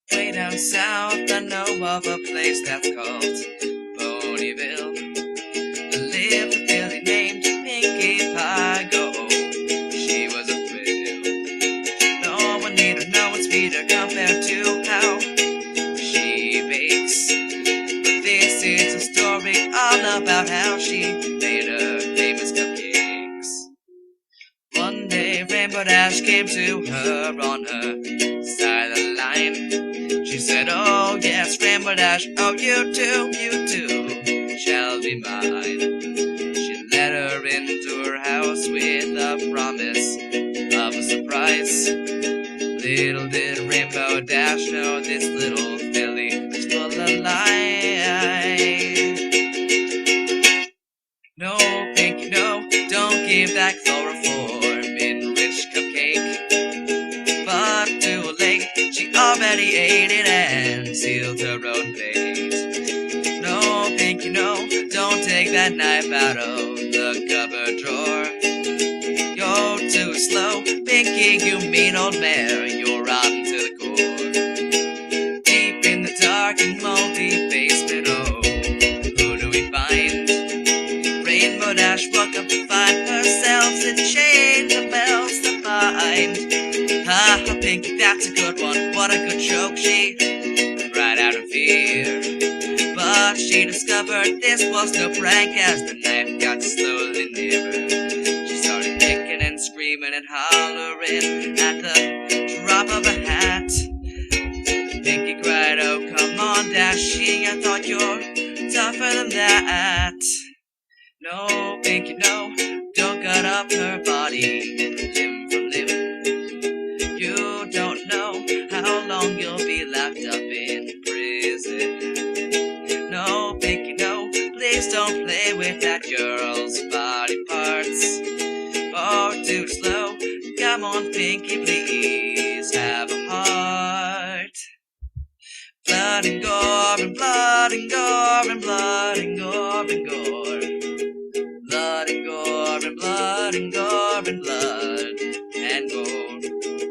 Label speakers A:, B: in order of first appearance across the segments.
A: Way down south, I know of a place that's called Ponyville. Lived a filly named Pinkie Pie. Go, she was a thrill. No one neater, no one sweeter compared to how she bakes. But this is a story all about how she made her famous cupcakes. One day, Rainbow Dash came to her on her side of the line. She said, "Oh yes, Rainbow Dash, oh you too, shall be mine." She led her into her house with a promise of a surprise. Little did Rainbow Dash know this little filly was full of lies. No, Pinkie, no, don't give that chloroform-enriched cupcake. But too late, she already ate it and sealed her own fate. No, Pinkie, no, don't take that knife out of the cupboard drawer. You're too slow, Pinkie, you mean old mare, you're rotten to the core. Deep in the dark and moldy basement, oh, who do we find? Rainbow Dash woke up to find herself in chains of bells to find. Ha, Pinkie, that's a good one, what a good joke, she cried out in fear. But she discovered this was no prank as the knife got slowly nearer. She started kicking and screaming and hollering at the drop of a hat. Pinkie cried, "Oh, come on, Dashy, I thought you're tougher than that." No, Pinkie, no, don't cut up her body limb from limb. You don't know how long you'll be locked up in prison. No, Pinkie, no, please don't play with that girl's body parts. Oh, too slow, come on, Pinkie, please have a heart. Blood and gore and blood and gore and blood and gore and gore. Blood and gore and blood and gore and blood and gore.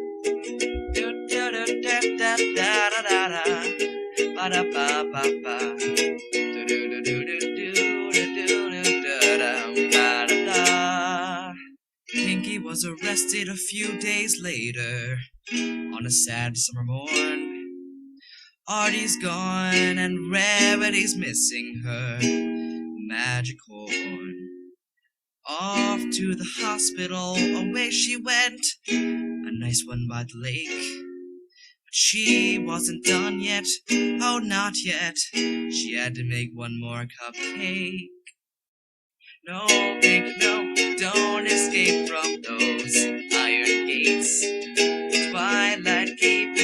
A: Do do do da da da da da da. Ba da ba ba ba. Do do do do do do do do da da ba da da. Pinkie was arrested a few days later on a sad summer morn. Artie's gone and Rarity's missing her magic horn. Off to the hospital, away she went, a nice one by the lake. But she wasn't done yet, oh not yet, she had to make one more cupcake. No, Pinkie, no, don't escape from those iron gates. Twilight keep